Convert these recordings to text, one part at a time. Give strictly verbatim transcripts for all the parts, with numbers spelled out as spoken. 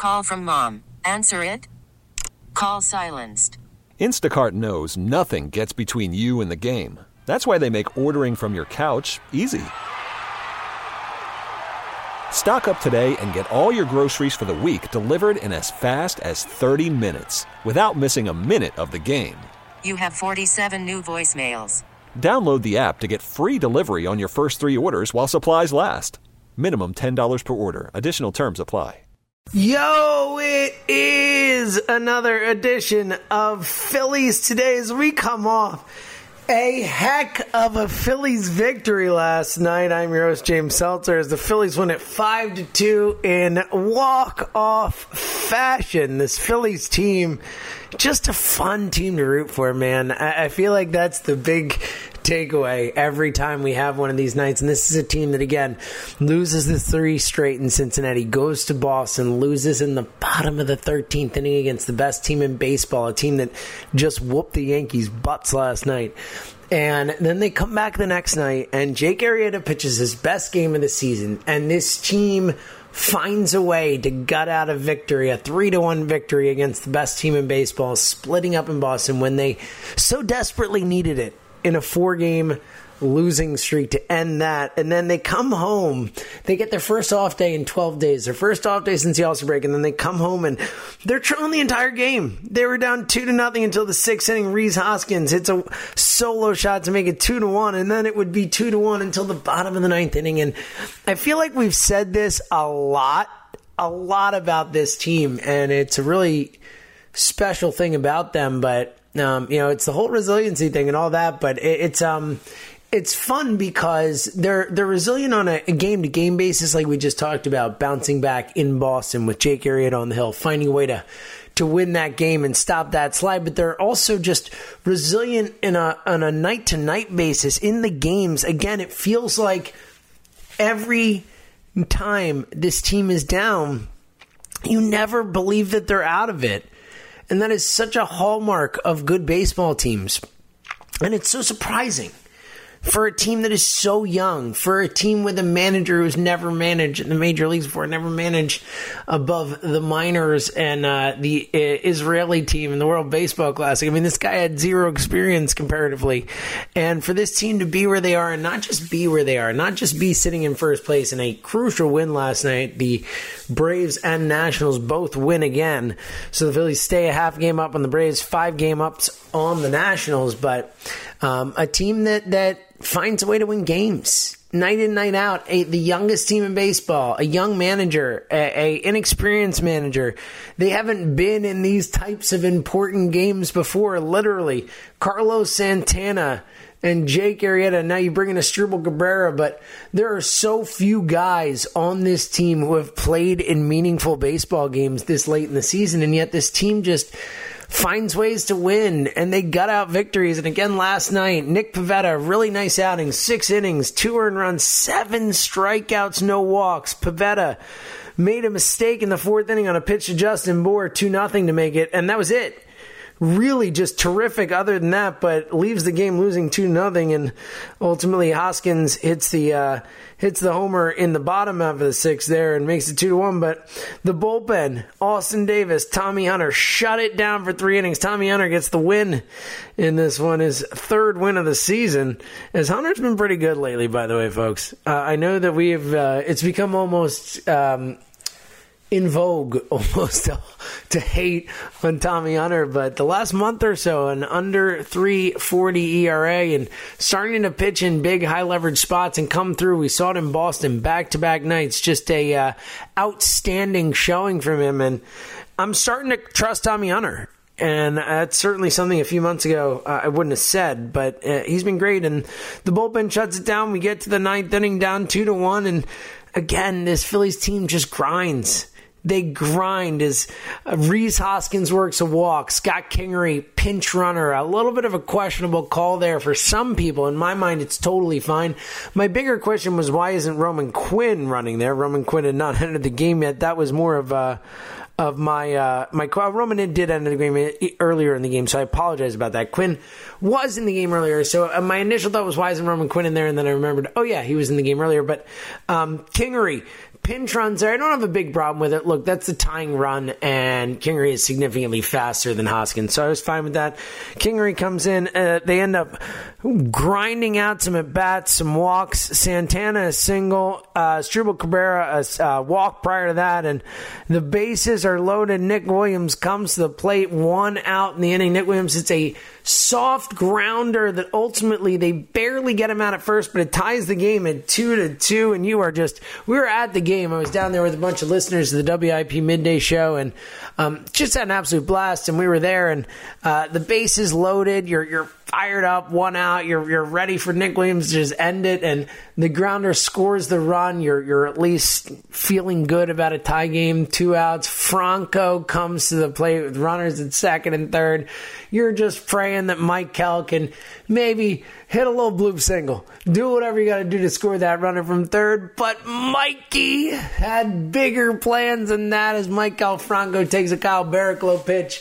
call from mom. Answer it. Call silenced. Instacart knows nothing gets between you and the game. That's why they make ordering from your couch easy. Stock up today and get all your groceries for the week delivered in as fast as thirty minutes without missing a minute of the game. You have forty-seven new voicemails. Download the app to get free delivery on your first three orders while supplies last. Minimum ten dollars per order. Additional terms apply. Yo, it is another edition of Phillies Today as we come off a heck of a Phillies victory last night. I'm your host, James Seltzer, as the Phillies win it five to two in walk-off fashion. This Phillies team, just a fun team to root for, man. I, I feel like that's the big takeaway every time we have one of these nights. And this is a team that, again, loses the three straight in Cincinnati, goes to Boston, loses in the bottom of the thirteenth inning against the best team in baseball, a team that just whooped the Yankees' butts last night. And then they come back the next night, and Jake Arrieta pitches his best game of the season, and this team finds a way to gut out a victory, a three to one victory against the best team in baseball, splitting up in Boston when they so desperately needed it in a four-game losing streak to end that. And then they come home. They get their first off day in twelve days, their first off day since the All-Star break, and then they come home and they're trailing the entire game. They were down two to nothing until the sixth inning. Rhys Hoskins hits a solo shot to make it two to one, and then it would be two to one until the bottom of the ninth inning. And I feel like we've said this a lot, a lot about this team, and it's a really special thing about them, but Um, you know, it's the whole resiliency thing and all that, but it, it's um, it's fun because they're they're resilient on a game to game basis, like we just talked about, bouncing back in Boston with Jake Arrieta on the hill, finding a way to to win that game and stop that slide. But they're also just resilient in a on a night to night basis in the games. Again, it feels like every time this team is down, you never believe that they're out of it. And that is such a hallmark of good baseball teams. And it's so surprising for a team that is so young, for a team with a manager who's never managed in the major leagues before, never managed above the minors and uh, the uh, Israeli team in the World Baseball Classic. I mean, this guy had zero experience comparatively. And for this team to be where they are, and not just be where they are, not just be sitting in first place in a crucial win last night, the Braves and Nationals both win again. So the Phillies stay a half game up on the Braves, five game ups on the Nationals. But um, a team that, that finds a way to win games night in, night out. A, the youngest team in baseball, a young manager, a, a inexperienced manager. They haven't been in these types of important games before, literally. Carlos Santana and Jake Arrieta. Now you bring in Asdrubal Cabrera, but there are so few guys on this team who have played in meaningful baseball games this late in the season, and yet this team just finds ways to win, and they gut out victories. And again last night, Nick Pivetta, really nice outing, six innings, two earned runs, seven strikeouts, no walks. Pivetta made a mistake in the fourth inning on a pitch to Justin Bour, two nothing to make it, and that was it. Really just terrific other than that, but leaves the game losing two nothing, and ultimately Hoskins hits the uh, hits the homer in the bottom half of the sixth there and makes it two to one. But the bullpen, Austin Davis, Tommy Hunter, shut it down for three innings. Tommy Hunter gets the win in this one, his third win of the season, as Hunter's been pretty good lately, by the way, folks. Uh, I know that we've uh, it's become almost Um, in vogue almost to, to hate on Tommy Hunter, but the last month or so, an under three forty E R A and starting to pitch in big high leverage spots and come through. We saw it in Boston back to back nights. Just a uh, outstanding showing from him, and I'm starting to trust Tommy Hunter. And that's certainly something a few months ago uh, I wouldn't have said, but uh, he's been great. And the bullpen shuts it down. We get to the ninth inning, down two to one, and again, this Phillies team just grinds. They grind as uh, Rhys Hoskins works a walk. Scott Kingery, pinch runner. A little bit of a questionable call there for some people. In my mind, it's totally fine. My bigger question was, why isn't Roman Quinn running there? Roman Quinn had not entered the game yet. That was more of a... Of my, uh, my Roman did enter the game earlier in the game, so I apologize about that. Quinn was in the game earlier, so uh, my initial thought was, why isn't Roman Quinn in there? And then I remembered, oh yeah, he was in the game earlier. But um, Kingery pinch runs there. I don't have a big problem with it. Look, that's the tying run, and Kingery is significantly faster than Hoskins, so I was fine with that. Kingery comes in. Uh, they end up grinding out some at-bats, some walks. Santana a single. Uh, Asdrubal Cabrera a uh, walk prior to that, and the bases are loaded. Nick Williams comes to the plate, one out in the inning. Nick Williams hits a soft grounder that ultimately they barely get him out at first, but it ties the game at two to two, and you are just, we were at the game. I was down there with a bunch of listeners of the W I P Midday Show, and um, just had an absolute blast, and we were there, and uh, the bases loaded, you're you're fired up, one out, you're you're ready for Nick Williams to just end it, and the grounder scores the run. You're you're at least feeling good about a tie game, two outs. Franco comes to the plate with runners at second and third. You're just praying that Mike Kell can maybe hit a little bloop single, do whatever you got to do to score that runner from third. But Mikey had bigger plans than that as Maikel Franco takes a Kyle Barraclough pitch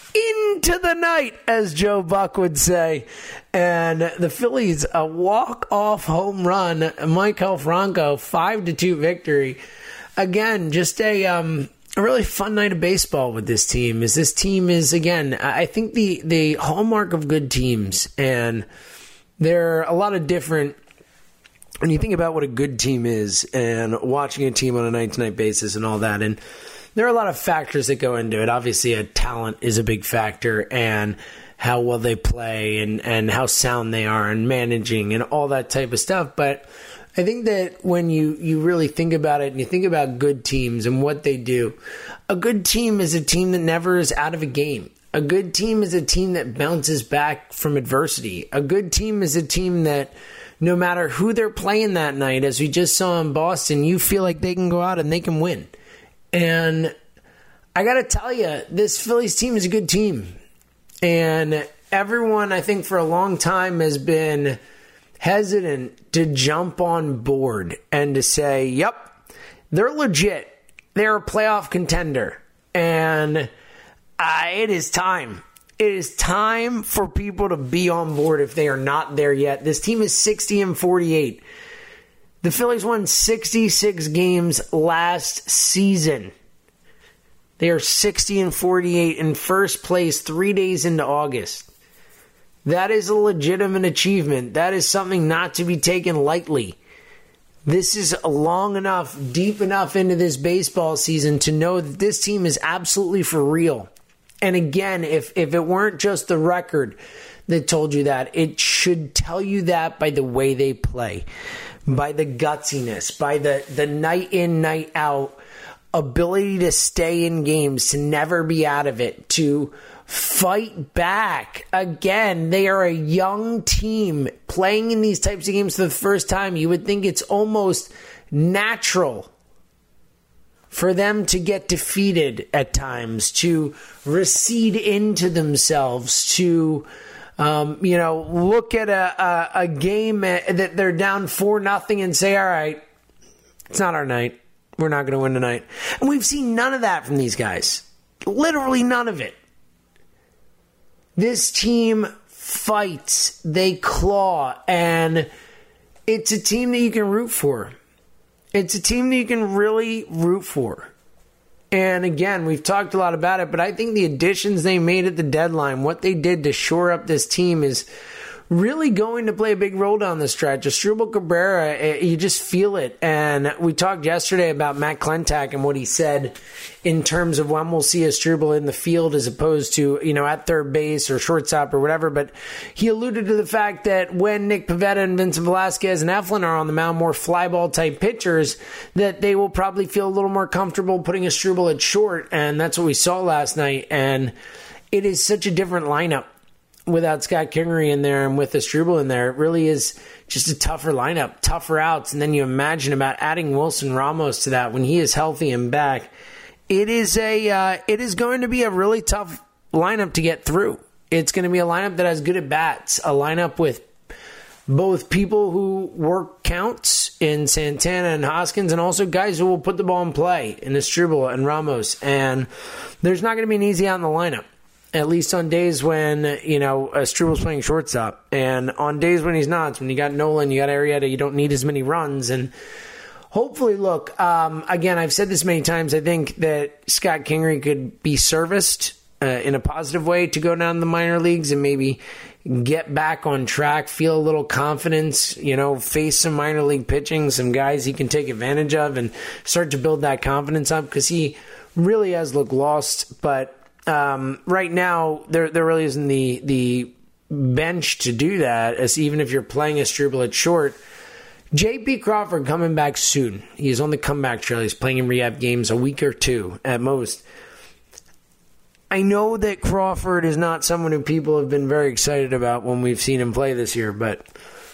into the night, as Joe Buck would say. And the Phillies, a walk-off home run. Maikel Franco, five to two victory. Again, just a um, a really fun night of baseball with this team. As this team is, again, I think the, the hallmark of good teams, and there are a lot of different, when you think about what a good team is and watching a team on a night-to-night basis and all that, and there are a lot of factors that go into it. Obviously, a talent is a big factor, and how well they play and, and how sound they are and managing and all that type of stuff. But I think that when you, you really think about it and you think about good teams and what they do, a good team is a team that never is out of a game. A good team is a team that bounces back from adversity. A good team is a team that no matter who they're playing that night, as we just saw in Boston, you feel like they can go out and they can win. And I got to tell you, this Phillies team is a good team. And everyone, I think, for a long time has been hesitant to jump on board and to say, yep, they're legit. They're a playoff contender. And uh, it is time. It is time for people to be on board if they are not there yet. This team is sixty and forty-eight. The Phillies won sixty-six games last season. They are sixty and forty-eight in first place three days into August. That is a legitimate achievement. That is something not to be taken lightly. This is long enough, deep enough into this baseball season to know that this team is absolutely for real. And again, if, if it weren't just the record that told you that, it should tell you that by the way they play, by the gutsiness, by the, the night in, night out ability to stay in games, to never be out of it, to fight back. Again, they are a young team playing in these types of games for the first time. You would think it's almost natural for them to get defeated at times, to recede into themselves, to um, you know, look at a, a, a game that they're down four nothing and say, all right, it's not our night. We're not going to win tonight. And we've seen none of that from these guys. Literally none of it. This team fights, they claw, and it's a team that you can root for. It's a team that you can really root for. And again, we've talked a lot about it, but I think the additions they made at the deadline, what they did to shore up this team, is really going to play a big role down the stretch. Asdrubal Cabrera, you just feel it. And we talked yesterday about Matt Klentak and what he said in terms of when we'll see Asdrubal in the field as opposed to, you know, at third base or shortstop or whatever. But he alluded to the fact that when Nick Pivetta and Vincent Velasquez and Eflin are on the mound, more fly ball type pitchers, that they will probably feel a little more comfortable putting Asdrubal at short. And that's what we saw last night. And it is such a different lineup without Scott Kingery in there and with Asdrubal in there. It really is just a tougher lineup, tougher outs. And then you imagine about adding Wilson Ramos to that when he is healthy and back. It is a uh, it is going to be a really tough lineup to get through. It's going to be a lineup that has good at bats, a lineup with both people who work counts in Santana and Hoskins, and also guys who will put the ball in play in Asdrubal and Ramos. And there's not going to be an easy out in the lineup. At least on days when, you know, Asdrubal's playing shortstop. And on days when he's not, when you got Nolan, you got Arrieta, you don't need as many runs. And hopefully, look, um, again, I've said this many times. I think that Scott Kingery could be serviced uh, in a positive way to go down to the minor leagues and maybe get back on track, feel a little confidence, you know, face some minor league pitching, some guys he can take advantage of and start to build that confidence up, because he really has looked lost. But um, right now, there there really isn't the the bench to do that, as even if you're playing a Struble at short. J P Crawford coming back soon. He's on the comeback trail. He's playing in rehab games a week or two at most. I know that Crawford is not someone who people have been very excited about when we've seen him play this year, but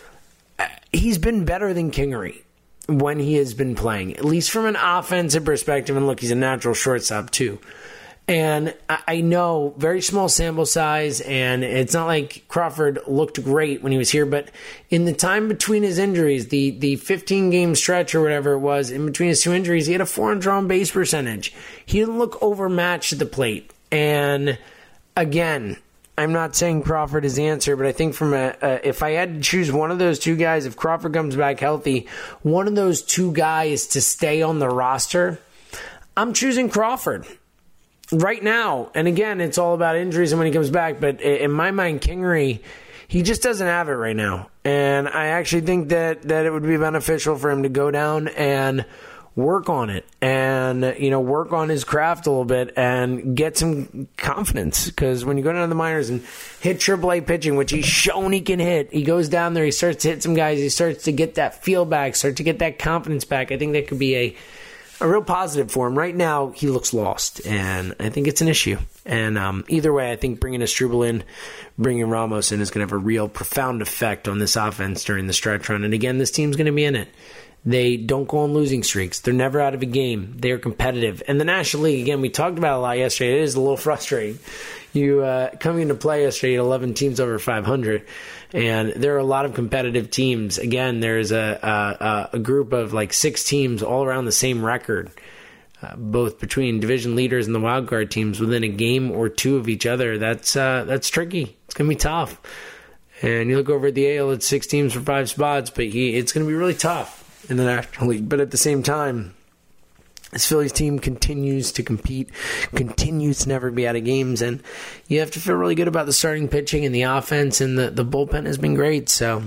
he's been better than Kingery when he has been playing, at least from an offensive perspective. And look, he's a natural shortstop too. And I know, very small sample size, and it's not like Crawford looked great when he was here, but in the time between his injuries, the the fifteen-game stretch or whatever it was, in between his two injuries, he had a four hundred on base percentage. He didn't look overmatched at the plate. And again, I'm not saying Crawford is the answer, but I think from a, a if I had to choose one of those two guys, if Crawford comes back healthy, one of those two guys to stay on the roster, I'm choosing Crawford right now. And again, it's all about injuries and when he comes back. But in my mind, Kingery, he just doesn't have it right now. And I actually think that, that it would be beneficial for him to go down and work on it and, you know, work on his craft a little bit and get some confidence. Because when you go down to the minors and hit triple A pitching, which he's shown he can hit, he goes down there, he starts to hit some guys, he starts to get that feel back, start to get that confidence back. I think that could be a a real positive for him. Right now, he looks lost, and I think it's an issue. And um, either way, I think bringing Struble in, bringing Ramos in is going to have a real profound effect on this offense during the stretch run. And again, this team's going to be in it. They don't go on losing streaks. They're never out of a game. They are competitive. And the National League, again, we talked about it a lot yesterday. It is a little frustrating. You uh, coming into play yesterday, eleven teams over five hundred, and there are a lot of competitive teams. Again, there's a, a, a group of like six teams all around the same record, uh, both between division leaders and the wildcard teams within a game or two of each other. That's uh, that's tricky. It's going to be tough. And you look over at the A L, it's six teams for five spots, but he, it's going to be really tough in the National League. But at the same time, this Phillies team continues to compete, continues to never be out of games, and you have to feel really good about the starting pitching and the offense, and the, the bullpen has been great. So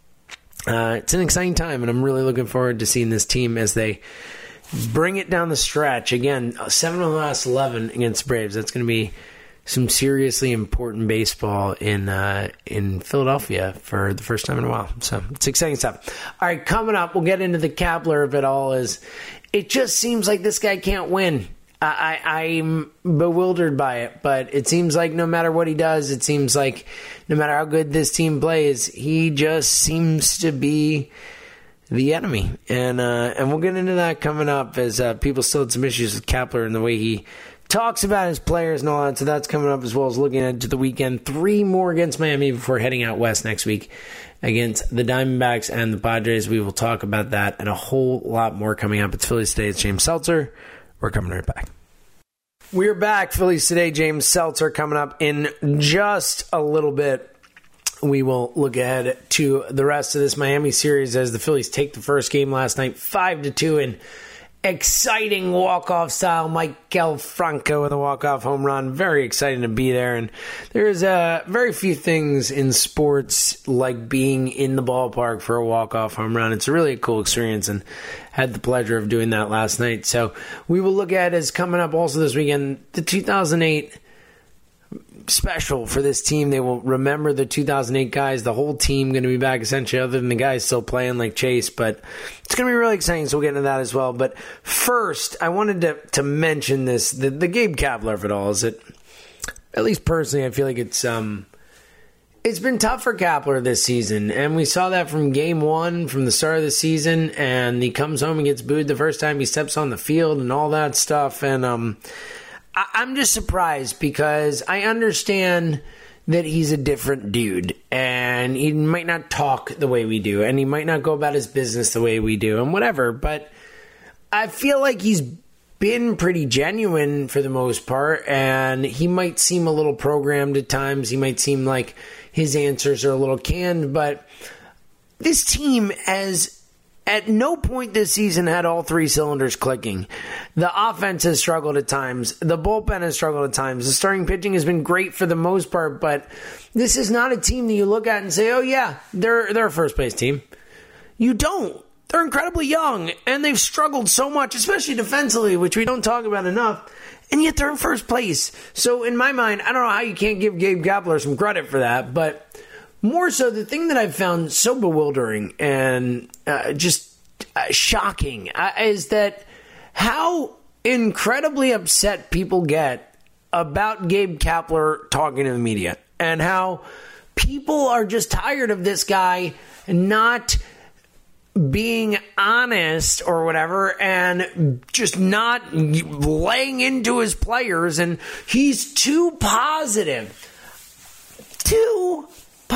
uh, it's an exciting time, and I'm really looking forward to seeing this team as they bring it down the stretch. Again, seven of the last eleven against Braves. That's going to be some seriously important baseball in uh, in Philadelphia for the first time in a while. So it's exciting stuff. All right, coming up, we'll get into the Kapler of it all. Is it just seems like this guy can't win. I, I, I'm bewildered by it, but it seems like no matter what he does, it seems like no matter how good this team plays, he just seems to be the enemy. And uh, and we'll get into that coming up as uh, people still had some issues with Kapler and the way he talks about his players and all that. So that's coming up, as well as looking into the weekend. Three more against Miami before heading out west next week against the Diamondbacks and the Padres. We will talk about that and a whole lot more coming up. It's Phillies Today. It's James Seltzer. We're coming right back. We're back. Phillies Today. James Seltzer coming up in just a little bit. We will look ahead to the rest of this Miami series as the Phillies take the first game last night, five to two in exciting walk-off style. Maikel Franco with a walk-off home run. Very exciting to be there. And there's uh, very few things in sports like being in the ballpark for a walk-off home run. It's really a cool experience, and had the pleasure of doing that last night. So we will look at as coming up also this weekend, the two thousand eight special for this team. They will remember the two thousand eight guys. The whole team going to be back essentially, other than the guys still playing like Chase. But it's going to be really exciting, so we'll get into that as well. But first, I wanted to, to mention this, the, the Gabe Kapler of it all. Is it, at least personally, I feel like it's um it's been tough for Kapler this season. And we saw that from game one, from the start of the season. And he comes home and gets booed the first time he steps on the field and all that stuff. And um I'm just surprised because I understand that he's a different dude and he might not talk the way we do and he might not go about his business the way we do and whatever, but I feel like he's been pretty genuine for the most part, and he might seem a little programmed at times. He might seem like his answers are a little canned, but this team has at no point this season had all three cylinders clicking. The offense has struggled at times. The bullpen has struggled at times. The starting pitching has been great for the most part, but this is not a team that you look at and say, oh yeah, they're, they're a first place team. You don't. They're incredibly young, and they've struggled so much, especially defensively, which we don't talk about enough, and yet they're in first place. So in my mind, I don't know how you can't give Gabe Kapler some credit for that, but more so, the thing that I've found so bewildering and uh, just uh, shocking uh, is that how incredibly upset people get about Gabe Kapler talking to the media, and how people are just tired of this guy not being honest or whatever, and just not laying into his players, and he's too positive. Too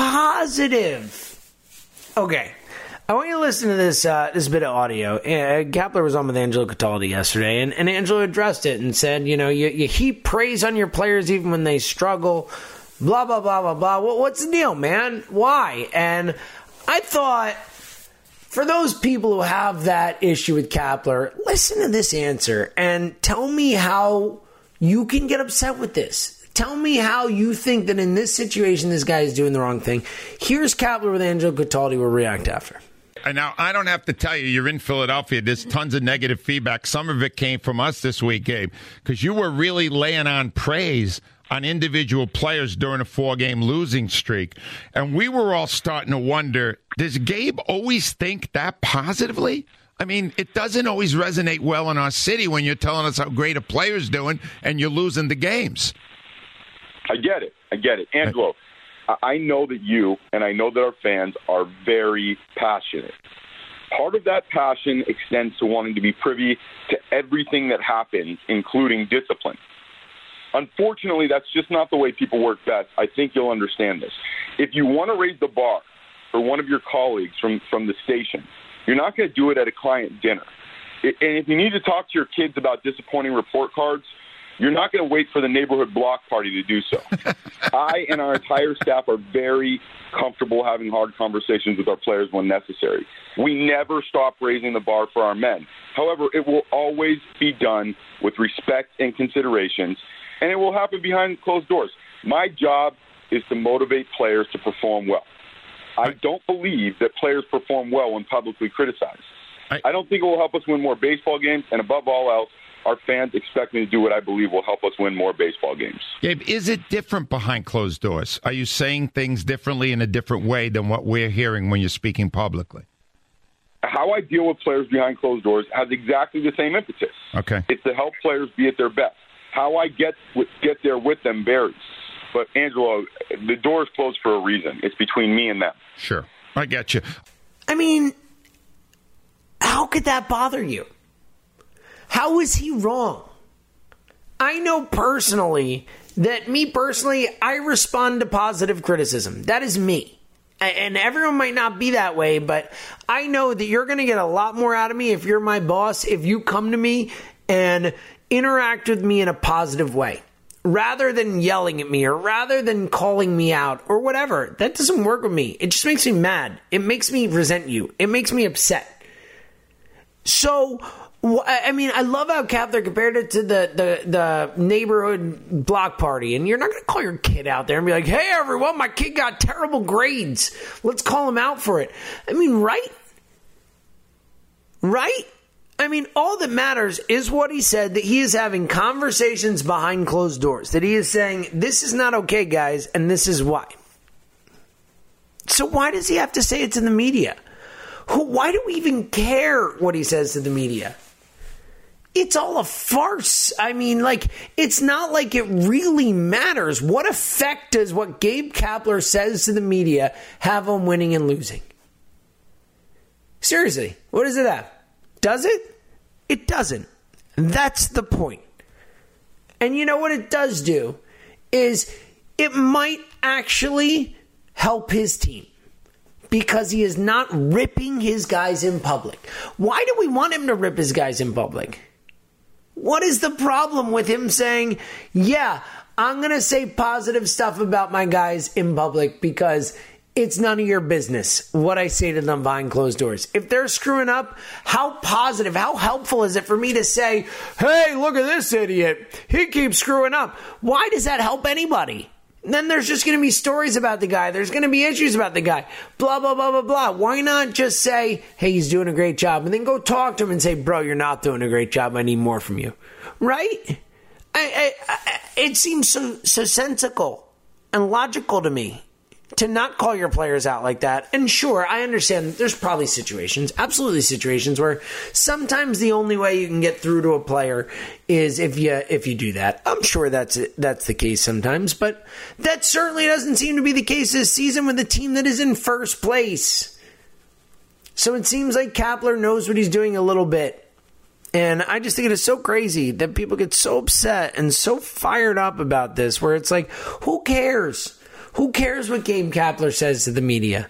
positive. Okay. I want you to listen to this uh, this bit of audio. Uh, Kapler was on with Angelo Cataldi yesterday, and, and Angelo addressed it and said, you know, you, you heap praise on your players even when they struggle, blah, blah, blah, blah, blah. Well, what's the deal, man? Why? And I thought, for those people who have that issue with Kapler, listen to this answer and tell me how you can get upset with this. Tell me how you think that in this situation this guy is doing the wrong thing. Here's Kapler with Angelo Cataldi. We'll react after. And now, I don't have to tell you, you're in Philadelphia. There's tons of negative feedback. Some of it came from us this week, Gabe, because you were really laying on praise on individual players during a four-game losing streak. And we were all starting to wonder, does Gabe always think that positively? I mean, it doesn't always resonate well in our city when you're telling us how great a player's doing and you're losing the games. I get it. I get it. Angelo, I know that you and I know that our fans are very passionate. Part of that passion extends to wanting to be privy to everything that happens, including discipline. Unfortunately, that's just not the way people work best. I think you'll understand this. If you want to raise the bar for one of your colleagues from, from the station, you're not going to do it at a client dinner. And if you need to talk to your kids about disappointing report cards, you're not going to wait for the neighborhood block party to do so. I and our entire staff are very comfortable having hard conversations with our players when necessary. We never stop raising the bar for our men. However, it will always be done with respect and considerations, and it will happen behind closed doors. My job is to motivate players to perform well. I don't believe that players perform well when publicly criticized. I don't think it will help us win more baseball games, and above all else, our fans expect me to do what I believe will help us win more baseball games. Gabe, is it different behind closed doors? Are you saying things differently in a different way than what we're hearing when you're speaking publicly? How I deal with players behind closed doors has exactly the same impetus. Okay. It's to help players be at their best. How I get get there with them varies. But, Angelo, the door is closed for a reason. It's between me and them. Sure. I get you. I mean, how could that bother you? How is he wrong? I know personally that me personally, I respond to positive criticism. That is me. And everyone might not be that way, but I know that you're going to get a lot more out of me if you're my boss, if you come to me and interact with me in a positive way, rather than yelling at me or rather than calling me out or whatever. That doesn't work with me. It just makes me mad. It makes me resent you. It makes me upset. So, I mean, I love how Kapler compared it to the, the, the neighborhood block party. And you're not going to call your kid out there and be like, hey, everyone, my kid got terrible grades. Let's call him out for it. I mean, right? Right? I mean, all that matters is what he said, that he is having conversations behind closed doors. That he is saying, this is not okay, guys, and this is why. So why does he have to say it to the media? Who? Why do we even care what he says to the media? It's all a farce. I mean, like, it's not like it really matters. What effect does what Gabe Kapler says to the media have on winning and losing? Seriously, what does it have? Does it? It doesn't. That's the point. And you know what it does do is it might actually help his team, because he is not ripping his guys in public. Why do we want him to rip his guys in public? What is the problem with him saying, yeah, I'm going to say positive stuff about my guys in public because it's none of your business what I say to them behind closed doors. If they're screwing up, how positive, how helpful is it for me to say, hey, look at this idiot. He keeps screwing up. Why does that help anybody? Then there's just going to be stories about the guy. There's going to be issues about the guy. Blah, blah, blah, blah, blah. Why not just say, hey, he's doing a great job, and then go talk to him and say, bro, you're not doing a great job. I need more from you. Right? I, I, I, it seems so, so sensical and logical to me to not call your players out like that. And sure, I understand there's probably situations, absolutely situations, where sometimes the only way you can get through to a player is if you if you do that. I'm sure that's that's the case sometimes, but that certainly doesn't seem to be the case this season with a team that is in first place. So it seems like Kapler knows what he's doing a little bit. And I just think it is so crazy that people get so upset and so fired up about this, where it's like, who cares? Who cares what Gabe Kapler says to the media?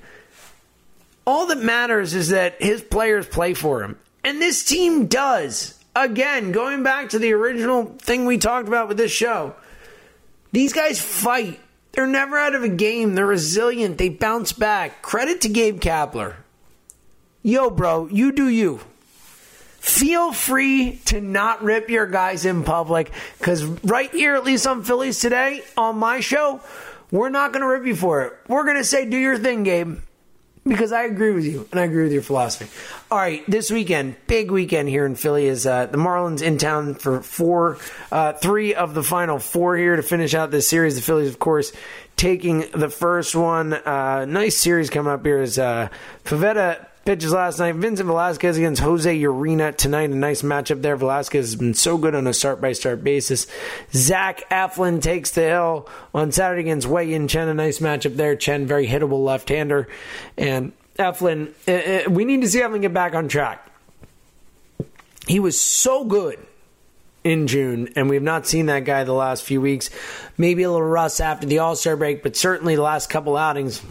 All that matters is that his players play for him. And this team does. Again, going back to the original thing we talked about with this show, these guys fight. They're never out of a game. They're resilient. They bounce back. Credit to Gabe Kapler. Yo, bro, you do you. Feel free to not rip your guys in public, because right here, at least on Phillies Today, on my show, we're not going to rip you for it. We're going to say, do your thing, Gabe, because I agree with you, and I agree with your philosophy. All right, this weekend, big weekend here in Philly, is uh, the Marlins in town for four, uh, three of the final four here to finish out this series. The Phillies, of course, taking the first one. Uh, nice series coming up here is uh, Pivetta pitches last night. Vincent Velasquez against Jose Urena tonight. A nice matchup there. Velasquez has been so good on a start-by-start basis. Zach Eflin takes the hill on Saturday against Wei-Yin Chen. A nice matchup there. Chen, very hittable left-hander. And Eflin, uh, uh, we need to see Eflin get back on track. He was so good in June, and we've not seen that guy the last few weeks. Maybe a little rust after the All-Star break, but certainly the last couple outings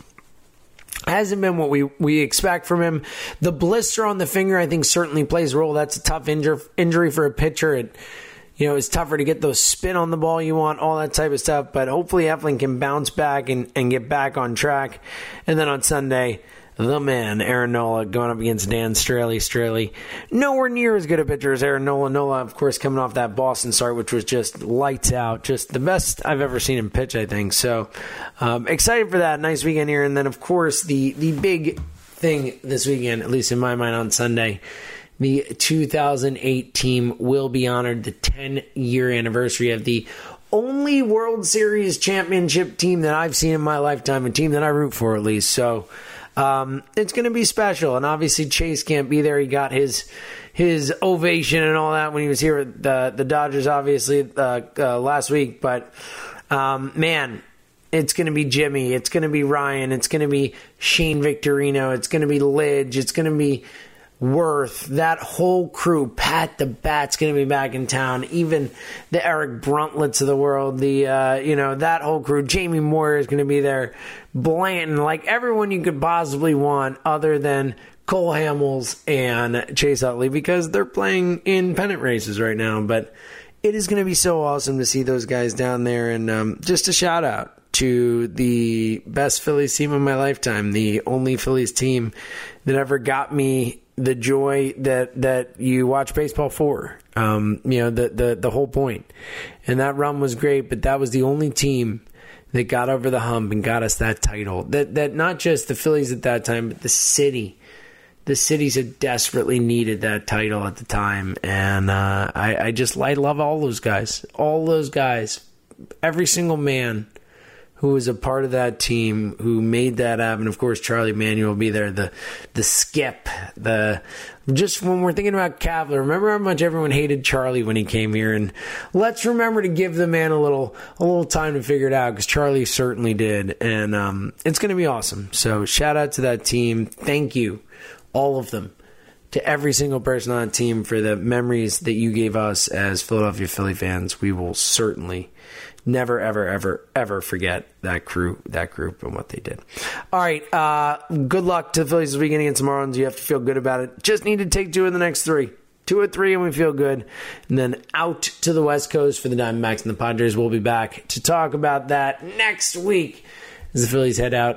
hasn't been what we, we expect from him. The blister on the finger, I think, certainly plays a role. That's a tough injur- injury for a pitcher. It, you know, it's tougher to get those spin on the ball you want, all that type of stuff. But hopefully Eflin can bounce back and, and get back on track. And then on Sunday, the man, Aaron Nola, going up against Dan Straley. Straley, nowhere near as good a pitcher as Aaron Nola. Nola, of course, coming off that Boston start, which was just lights out. Just the best I've ever seen him pitch, I think. So, um, excited for that. Nice weekend here. And then, of course, the, the big thing this weekend, at least in my mind on Sunday, the two thousand eight team will be honored, the ten-year anniversary of the only World Series championship team that I've seen in my lifetime, a team that I root for at least. So, Um, it's going to be special, and obviously Chase can't be there. He got his his ovation and all that when he was here at the, the Dodgers, obviously, uh, uh, last week. But, um, man, it's going to be Jimmy. It's going to be Ryan. It's going to be Shane Victorino. It's going to be Lidge. It's going to be Worth. That whole crew. Pat the Bat's going to be back in town. Even the Eric Bruntlets of the world. The uh, you know, that whole crew. Jamie Moyer is going to be there. Blanton, like everyone you could possibly want other than Cole Hamels and Chase Utley, because they're playing in pennant races right now. But it is going to be so awesome to see those guys down there. And um, just a shout out to the best Phillies team of my lifetime, the only Phillies team that ever got me the joy that, that you watch baseball for. Um, you know, the, the, the whole point. And that run was great, but that was the only team that got over the hump and got us that title. That that not just the Phillies at that time, but the city. The cities had desperately needed that title at the time. And uh, I, I just I love all those guys. All those guys. Every single man who was a part of that team, who made that happen. Of course, Charlie Manuel will be there. The the skip. The just when we're thinking about Kapler, remember how much everyone hated Charlie when he came here, and let's remember to give the man a little a little time to figure it out, because Charlie certainly did, and um, it's going to be awesome. So shout out to that team. Thank you, all of them, to every single person on that team for the memories that you gave us as Philadelphia Philly fans. We will certainly never, ever, ever, ever forget that crew, that group, and what they did. All right, uh, good luck to the Phillies this weekend against the Marlins. You have to feel good about it. Just need to take two in the next three. Two or three, and we feel good. And then out to the West Coast for the Diamondbacks and the Padres. We'll be back to talk about that next week as the Phillies head out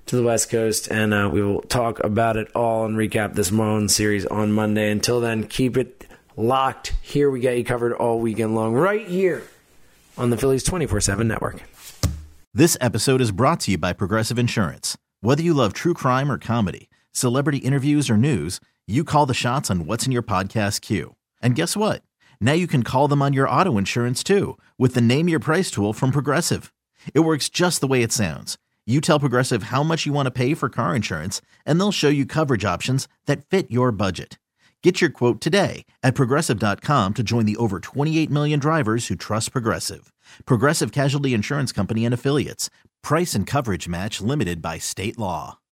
to the West Coast, and uh, we will talk about it all and recap this Marlins series on Monday. Until then, keep it locked. Here we get you covered all weekend long, right here on the Phillies twenty-four seven Network. This episode is brought to you by Progressive Insurance. Whether you love true crime or comedy, celebrity interviews or news, you call the shots on what's in your podcast queue. And guess what? Now you can call them on your auto insurance too with the Name Your Price tool from Progressive. It works just the way it sounds. You tell Progressive how much you want to pay for car insurance, and they'll show you coverage options that fit your budget. Get your quote today at Progressive dot com to join the over twenty-eight million drivers who trust Progressive. Progressive Casualty Insurance Company and Affiliates. Price and coverage match limited by state law.